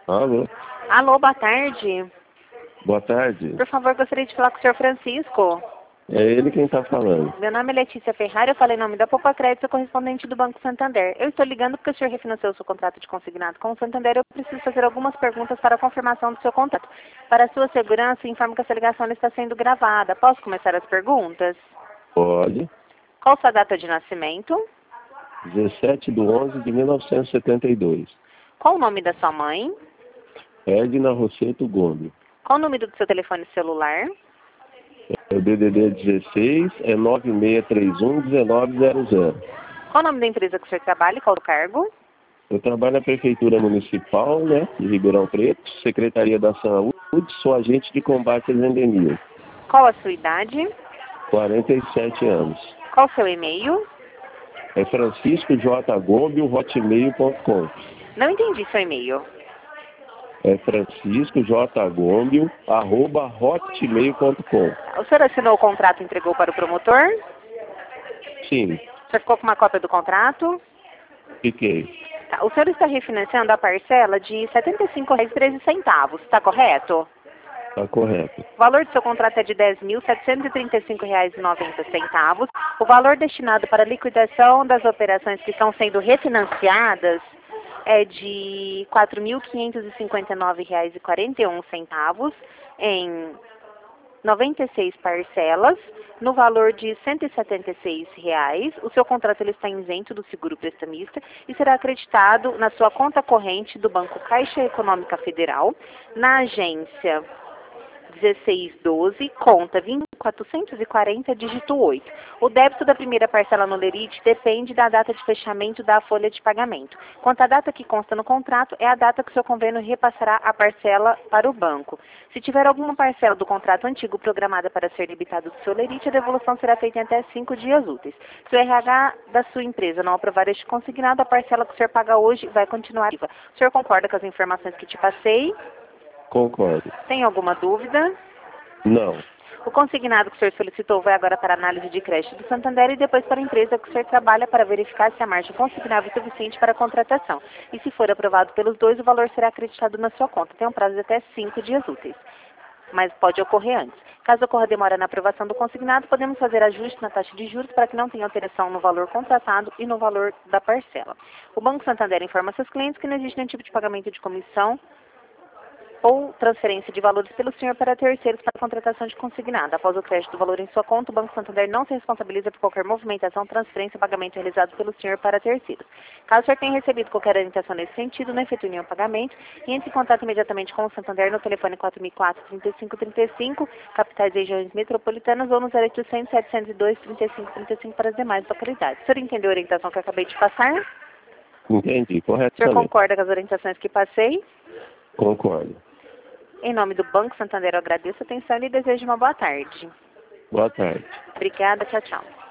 Alô? Alô, boa tarde. Boa tarde. Por favor, gostaria de falar com o senhor Francisco. É ele quem está falando. Meu nome é Letícia Ferrari, eu falei em nome da Poupa Crédito, correspondente do Banco Santander. Eu estou ligando porque o senhor refinanciou o seu contrato de consignado com o Santander. Eu preciso fazer algumas perguntas para a confirmação do seu contrato. Para a sua segurança, informo que essa ligação está sendo gravada. Posso começar as perguntas? Pode. Qual sua data de nascimento? 17/11/1972. Qual o nome da sua mãe? Edna Rosseto Gomes. Qual o número do seu telefone celular? É o DDD 16, é 9631-1900. Qual o nome da empresa que o senhor trabalha e qual o cargo? Eu trabalho na Prefeitura Municipal, né, de Ribeirão Preto, Secretaria da Saúde, sou agente de combate às endemias. Qual a sua idade? 47 anos. Qual o seu e-mail? É franciscojgombio@hotmail.com. Não entendi seu e-mail. É franciscojgombio@hotmail.com. O senhor assinou o contrato e entregou para o promotor? Sim, O senhor ficou com uma cópia do contrato? fiquei. Tá. O senhor está refinanciando a parcela de R$ 75,13, está correto? Está correto. O valor do seu contrato é de R$ 10.735,90. O valor destinado para a liquidação das operações que estão sendo refinanciadas é de R$ 4.559,41 em 96 parcelas, no valor de R$ 176. O seu contrato ele está isento do seguro prestamista e será acreditado na sua conta corrente do Banco Caixa Econômica Federal, na agência 1612, conta 20440, dígito 8. O débito da primeira parcela no lerite depende da data de fechamento da folha de pagamento. Quanto à data que consta no contrato, é a data que o seu convênio repassará a parcela para o banco. Se tiver alguma parcela do contrato antigo programada para ser debitada do seu lerite, a devolução será feita em até 5 dias úteis. Se o RH da sua empresa não aprovar este consignado, a parcela que o senhor paga hoje vai continuar ativa. O senhor concorda com as informações que te passei? Concordo. Tem alguma dúvida? Não. O consignado que o senhor solicitou vai agora para a análise de crédito do Santander e depois para a empresa que o senhor trabalha para verificar se a margem consignável é suficiente para a contratação. E se for aprovado pelos dois, o valor será acreditado na sua conta. Tem um prazo de até 5 dias úteis, mas pode ocorrer antes. Caso ocorra demora na aprovação do consignado, podemos fazer ajuste na taxa de juros para que não tenha alteração no valor contratado e no valor da parcela. O Banco Santander informa seus clientes que não existe nenhum tipo de pagamento de comissão ou transferência de valores pelo senhor para terceiros para a contratação de consignado. Após o crédito do valor em sua conta, o Banco Santander não se responsabiliza por qualquer movimentação, transferência ou pagamento realizado pelo senhor para terceiros. Caso o senhor tenha recebido qualquer orientação nesse sentido, não efetue nenhum pagamento e entre em contato imediatamente com o Santander no telefone 4004-3535, capitais e regiões metropolitanas, ou no 0800-702-3535 para as demais localidades. O senhor entendeu a orientação que eu acabei de passar? Entendi, O senhor corretamente. concorda com as orientações que passei? Concordo. Em nome do Banco Santander, eu agradeço a atenção e desejo uma boa tarde. Boa tarde. Obrigada, tchau, tchau.